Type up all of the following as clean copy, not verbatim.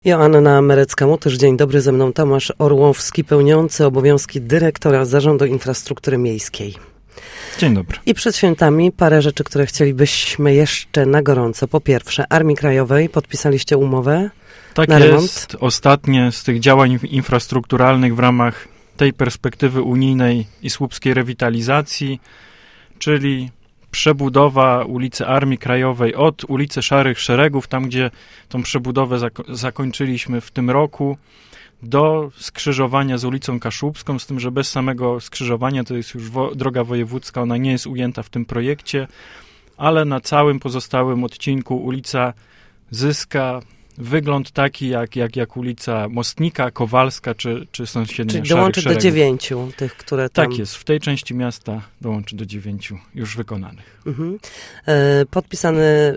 Joanna Merecka-Mutysz, dzień dobry, ze mną Tomasz Orłowski, pełniący obowiązki dyrektora Zarządu Infrastruktury Miejskiej. Dzień dobry. I przed świętami parę rzeczy, które chcielibyśmy jeszcze na gorąco. Po pierwsze, Armii Krajowej podpisaliście umowę na remont. Jest. Ostatnie z tych działań infrastrukturalnych w ramach tej perspektywy unijnej i słupskiej rewitalizacji, czyli przebudowa ulicy Armii Krajowej od ulicy Szarych Szeregów, tam gdzie tą przebudowę zakończyliśmy w tym roku, do skrzyżowania z ulicą Kaszubską, z tym, że bez samego skrzyżowania, to jest już droga wojewódzka, ona nie jest ujęta w tym projekcie, ale na całym pozostałym odcinku ulica zyska wygląd taki jak ulica Mostnika, Kowalska czy sąsiednia Szarych dołączy Szeregów. do 9 tych, które tam... Tak jest, w tej części miasta dołączy do 9 już wykonanych. Mhm. Podpisany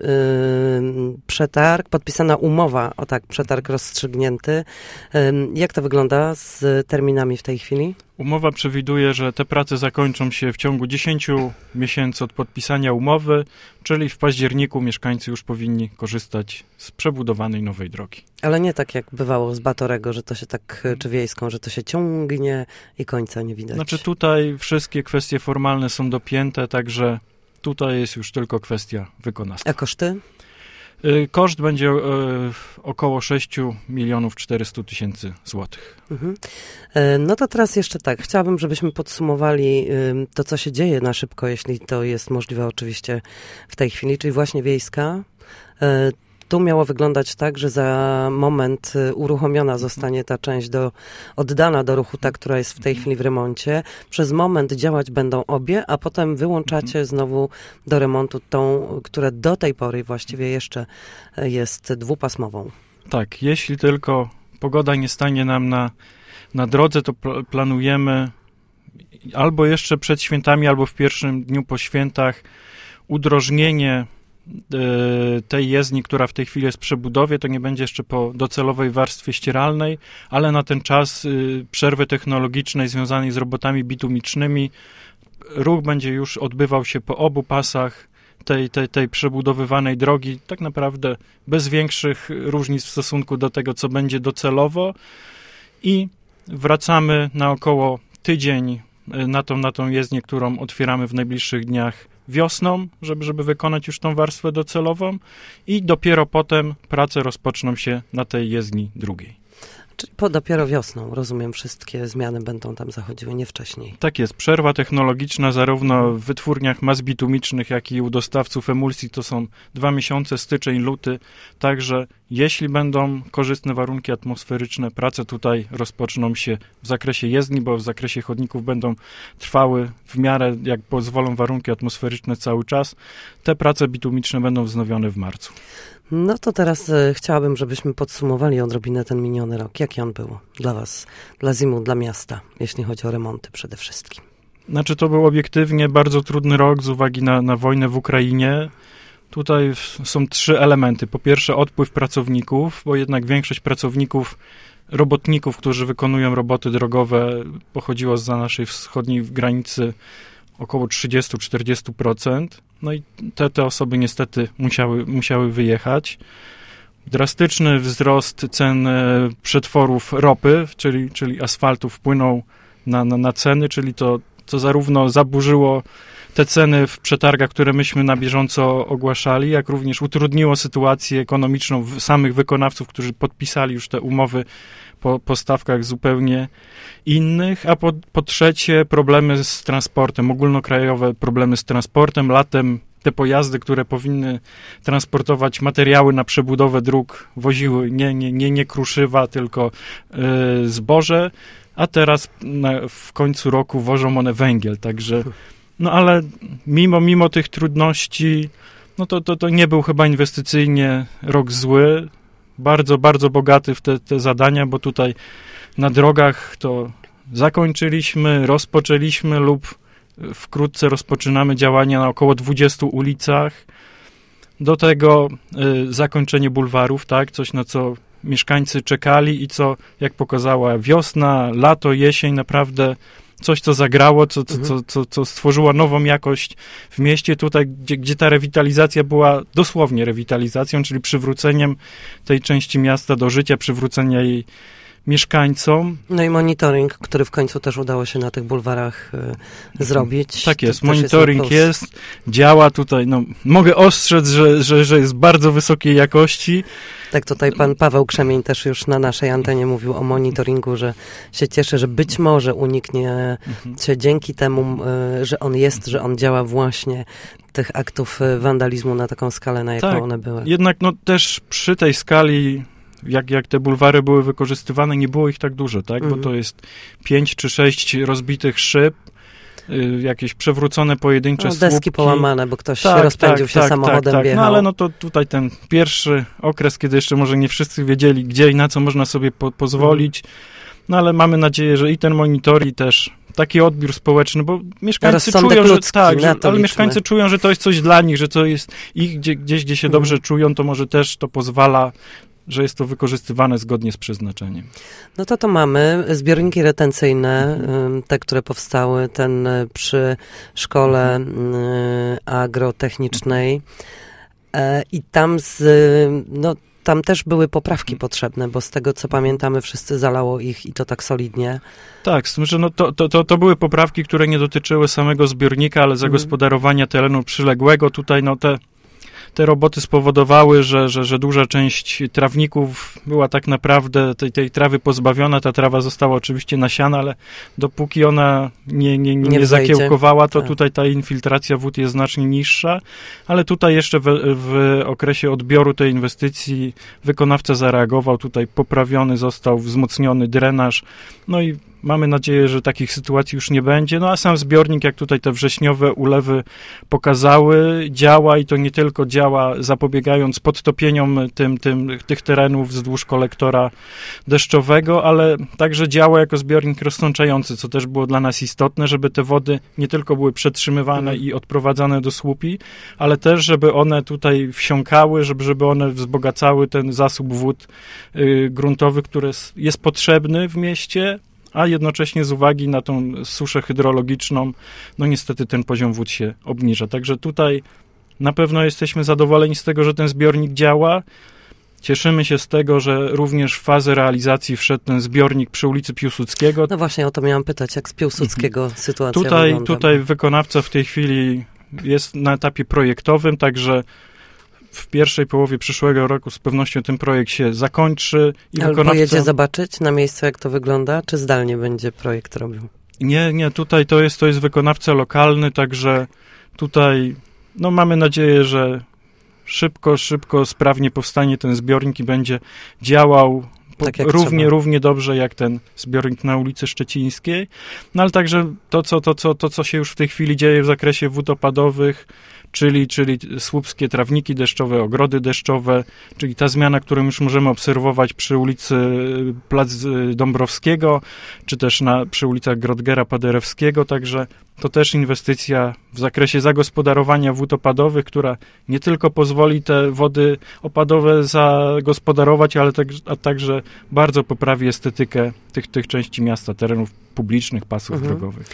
przetarg, podpisana umowa, przetarg rozstrzygnięty. Jak to wygląda z terminami w tej chwili? Umowa przewiduje, że te prace zakończą się w ciągu 10 miesięcy od podpisania umowy, czyli w październiku mieszkańcy już powinni korzystać z przebudowanej nowej drogi. Ale nie tak jak bywało z Batorego, że to się tak, czy Wiejską, że to się ciągnie i końca nie widać. Znaczy tutaj wszystkie kwestie formalne są dopięte, także tutaj jest już tylko kwestia wykonawstwa. A koszty? Koszt będzie około 6 400 000 złotych. Mhm. No to teraz jeszcze tak, chciałabym, żebyśmy podsumowali to, co się dzieje na szybko, jeśli to jest możliwe oczywiście w tej chwili, czyli właśnie Wiejska. Tu miało wyglądać tak, że za moment uruchomiona zostanie ta część oddana do ruchu, ta, która jest w tej chwili w remoncie. Przez moment działać będą obie, a potem wyłączacie znowu do remontu tą, która do tej pory właściwie jeszcze jest dwupasmową. Tak, jeśli tylko pogoda nie stanie nam na drodze, to planujemy albo jeszcze przed świętami, albo w pierwszym dniu po świętach udrożnienie tej jezdni, która w tej chwili jest w przebudowie. To nie będzie jeszcze po docelowej warstwie ścieralnej, ale na ten czas przerwy technologicznej związanej z robotami bitumicznymi ruch będzie już odbywał się po obu pasach tej przebudowywanej drogi, tak naprawdę bez większych różnic w stosunku do tego, co będzie docelowo, i wracamy na około tydzień na tą jezdnię, którą otwieramy w najbliższych dniach wiosną, żeby wykonać już tą warstwę docelową, i dopiero potem prace rozpoczną się na tej jezdni drugiej. Czyli dopiero wiosną, rozumiem, wszystkie zmiany będą tam zachodziły, nie wcześniej. Tak jest. Przerwa technologiczna zarówno w wytwórniach mas bitumicznych, jak i u dostawców emulsji to są 2 miesiące, styczeń, luty. Także jeśli będą korzystne warunki atmosferyczne, prace tutaj rozpoczną się w zakresie jezdni, bo w zakresie chodników będą trwały w miarę, jak pozwolą warunki atmosferyczne, cały czas. Te prace bitumiczne będą wznowione w marcu. No to teraz chciałabym, żebyśmy podsumowali odrobinę ten miniony rok. Jaki on był dla was, dla ZIM-u, dla miasta, jeśli chodzi o remonty przede wszystkim? Znaczy to był obiektywnie bardzo trudny rok z uwagi na wojnę w Ukrainie. Tutaj są 3 elementy. Po pierwsze odpływ pracowników, bo jednak większość pracowników, robotników, którzy wykonują roboty drogowe, pochodziło zza naszej wschodniej granicy około 30-40%. No i te osoby niestety musiały wyjechać. Drastyczny wzrost cen przetworów ropy, czyli asfaltu, wpłynął na ceny, czyli to, co zarówno zaburzyło te ceny w przetargach, które myśmy na bieżąco ogłaszali, jak również utrudniło sytuację ekonomiczną samych wykonawców, którzy podpisali już te umowy po stawkach zupełnie innych, a po trzecie problemy z transportem, ogólnokrajowe problemy z transportem. Latem te pojazdy, które powinny transportować materiały na przebudowę dróg, woziły nie kruszywa, tylko zboże, a teraz w końcu roku wożą one węgiel, także no ale mimo tych trudności, no to nie był chyba inwestycyjnie rok zły, bardzo, bardzo bogaty w te zadania, bo tutaj na drogach to zakończyliśmy, rozpoczęliśmy lub wkrótce rozpoczynamy działania na około 20 ulicach. Do tego zakończenie bulwarów, tak, coś na co mieszkańcy czekali i co, jak pokazała wiosna, lato, jesień, naprawdę coś, co zagrało, co stworzyło nową jakość w mieście, tutaj, gdzie ta rewitalizacja była dosłownie rewitalizacją, czyli przywróceniem tej części miasta do życia, przywrócenia jej mieszkańcom. No i monitoring, który w końcu też udało się na tych bulwarach zrobić. Tak jest, monitoring jest, działa tutaj, no mogę ostrzec, że jest bardzo wysokiej jakości. Tak, tutaj pan Paweł Krzemień też już na naszej antenie mówił o monitoringu, że się cieszy, że być może uniknie się dzięki temu, że on jest, że on działa właśnie tych aktów wandalizmu na taką skalę, na jaką one były. Jednak no też przy tej skali jak te bulwary były wykorzystywane, nie było ich tak dużo, tak? Bo to jest 5 czy 6 rozbitych szyb, jakieś przewrócone pojedyncze słupki. Deski połamane, bo ktoś rozpędził się samochodem, wjechał. No ale no to tutaj ten pierwszy okres, kiedy jeszcze może nie wszyscy wiedzieli, gdzie i na co można sobie pozwolić. No ale mamy nadzieję, że i ten monitor, i też taki odbiór społeczny, bo mieszkańcy czują, że mieszkańcy czują, że to jest coś dla nich, że to jest ich gdzieś, gdzie się dobrze czują, to może też to pozwala, że jest to wykorzystywane zgodnie z przeznaczeniem. No to mamy zbiorniki retencyjne, te, które powstały, ten przy szkole agrotechnicznej i tam tam też były poprawki potrzebne, bo z tego, co pamiętamy, wszyscy zalało ich i to tak solidnie. Tak, z tym, że to były poprawki, które nie dotyczyły samego zbiornika, ale zagospodarowania terenu przyległego. Tutaj te roboty spowodowały, że duża część trawników była tak naprawdę tej trawy pozbawiona. Ta trawa została oczywiście nasiana, ale dopóki ona nie zakiełkowała, to tutaj ta infiltracja wód jest znacznie niższa. Ale tutaj jeszcze w okresie odbioru tej inwestycji wykonawca zareagował. Tutaj poprawiony został, wzmocniony drenaż. No i mamy nadzieję, że takich sytuacji już nie będzie. No a sam zbiornik, jak tutaj te wrześniowe ulewy pokazały, działa i to nie tylko działa zapobiegając podtopieniom tych terenów wzdłuż kolektora deszczowego, ale także działa jako zbiornik rozsączający, co też było dla nas istotne, żeby te wody nie tylko były przetrzymywane i odprowadzane do słupi, ale też, żeby one tutaj wsiąkały, żeby one wzbogacały ten zasób wód gruntowych, który jest potrzebny w mieście, a jednocześnie z uwagi na tą suszę hydrologiczną, no niestety ten poziom wód się obniża. Także tutaj na pewno jesteśmy zadowoleni z tego, że ten zbiornik działa. Cieszymy się z tego, że również w fazę realizacji wszedł ten zbiornik przy ulicy Piłsudskiego. No właśnie o to miałam pytać, jak z Piłsudskiego sytuacja wygląda. Tutaj wykonawca w tej chwili jest na etapie projektowym, także w pierwszej połowie przyszłego roku z pewnością ten projekt się zakończy. Ale pojedzie zobaczyć na miejscu, jak to wygląda, czy zdalnie będzie projekt robił? Nie, tutaj to jest wykonawca lokalny, także tutaj no mamy nadzieję, że szybko, sprawnie powstanie ten zbiornik i będzie działał równie dobrze jak ten zbiornik na ulicy Szczecińskiej. No ale także to, co się już w tej chwili dzieje w zakresie wód opadowych, czyli słupskie trawniki deszczowe, ogrody deszczowe, czyli ta zmiana, którą już możemy obserwować przy ulicy Plac Dąbrowskiego, czy też przy ulicach Grodgera Paderewskiego, także to też inwestycja w zakresie zagospodarowania wód opadowych, która nie tylko pozwoli te wody opadowe zagospodarować, ale także bardzo poprawi estetykę tych części miasta, terenów publicznych, pasów drogowych.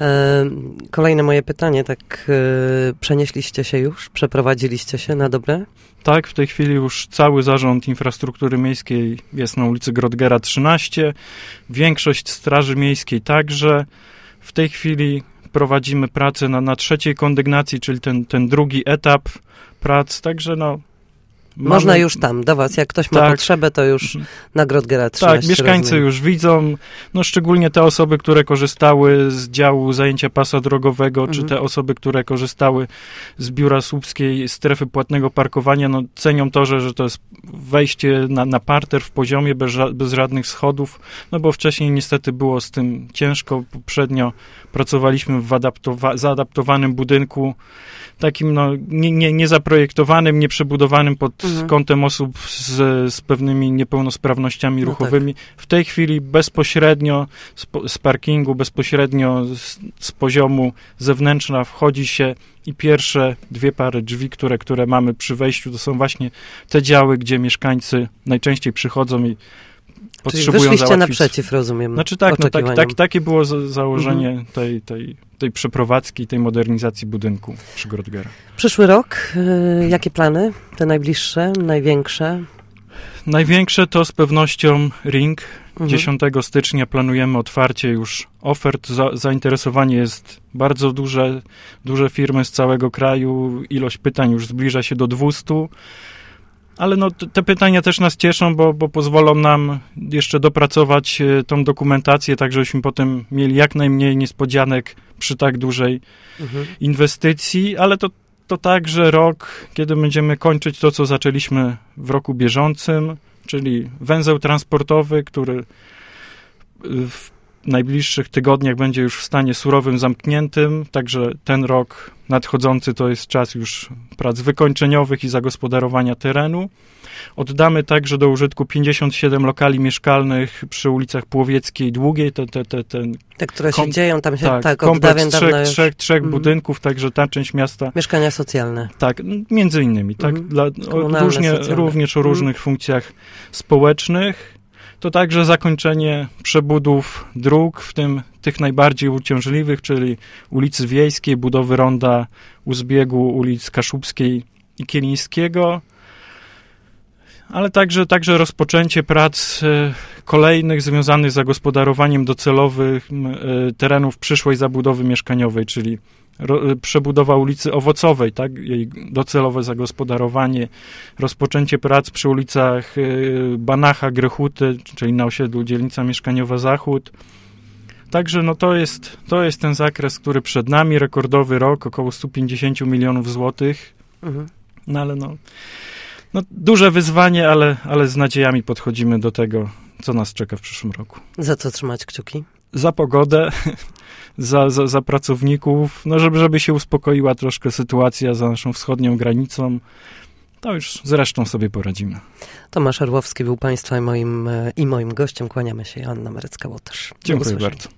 Kolejne moje pytanie, przenieśliście się już? Przeprowadziliście się na dobre? Tak, w tej chwili już cały zarząd infrastruktury miejskiej jest na ulicy Grodgera 13. Większość straży miejskiej także. W tej chwili prowadzimy pracę na trzeciej kondygnacji, czyli ten drugi etap prac, także można już tam, do was. Jak ktoś ma potrzebę, to już na Grodgera 13. Tak, mieszkańcy już widzą, szczególnie te osoby, które korzystały z działu zajęcia pasa drogowego, czy te osoby, które korzystały z biura słupskiej strefy płatnego parkowania, cenią to, że to jest wejście na parter w poziomie, bez żadnych schodów, bo wcześniej niestety było z tym ciężko. Poprzednio pracowaliśmy w zaadaptowanym budynku, takim niezaprojektowanym, nieprzebudowanym pod kątem osób z pewnymi niepełnosprawnościami ruchowymi. Tak. W tej chwili bezpośrednio z parkingu, bezpośrednio z poziomu zewnętrzna wchodzi się i pierwsze 2 pary drzwi, które mamy przy wejściu, to są właśnie te działy, gdzie mieszkańcy najczęściej przychodzą i potrzebują Czyli wyszliście załatwić. naprzeciw, rozumiem. Znaczy tak, takie było założenie tej przeprowadzki, tej modernizacji budynku przy Grottgera. Przyszły rok, jakie plany? Te najbliższe, największe? Największe to z pewnością Ring. 10 stycznia planujemy otwarcie już ofert. Zainteresowanie jest bardzo duże firmy z całego kraju. Ilość pytań już zbliża się do 200. Ale no, te pytania też nas cieszą, bo pozwolą nam jeszcze dopracować tą dokumentację, tak żebyśmy potem mieli jak najmniej niespodzianek przy tak dużej inwestycji, ale to także rok, kiedy będziemy kończyć to, co zaczęliśmy w roku bieżącym, czyli węzeł transportowy, który w najbliższych tygodniach będzie już w stanie surowym zamkniętym, także ten rok nadchodzący to jest czas już prac wykończeniowych i zagospodarowania terenu. Oddamy także do użytku 57 lokali mieszkalnych przy ulicach Płowieckiej, Długiej. Te, które się dzieją, tam się kompleks trzech budynków, także ta część miasta. Mieszkania socjalne. Tak, między innymi, tak, również o różnych funkcjach społecznych. To także zakończenie przebudów dróg, w tym tych najbardziej uciążliwych, czyli ulicy Wiejskiej, budowy ronda u zbiegu ulic Kaszubskiej i Kielińskiego, ale także rozpoczęcie prac kolejnych związanych z zagospodarowaniem docelowych terenów przyszłej zabudowy mieszkaniowej, czyli przebudowa ulicy Owocowej, tak, jej docelowe zagospodarowanie, rozpoczęcie prac przy ulicach Banacha, Grechuty, czyli na osiedlu dzielnica mieszkaniowa Zachód. Także no to jest ten zakres, który przed nami, rekordowy rok, około 150 milionów złotych. No ale duże wyzwanie, ale z nadziejami podchodzimy do tego, co nas czeka w przyszłym roku. Za co trzymać kciuki? Za pogodę, za pracowników, no żeby się uspokoiła troszkę sytuacja za naszą wschodnią granicą. To już zresztą sobie poradzimy. Tomasz Orłowski był Państwa i moim gościem. Kłaniamy się. Joanna Marecka-Łotosz. Dziękuję bardzo.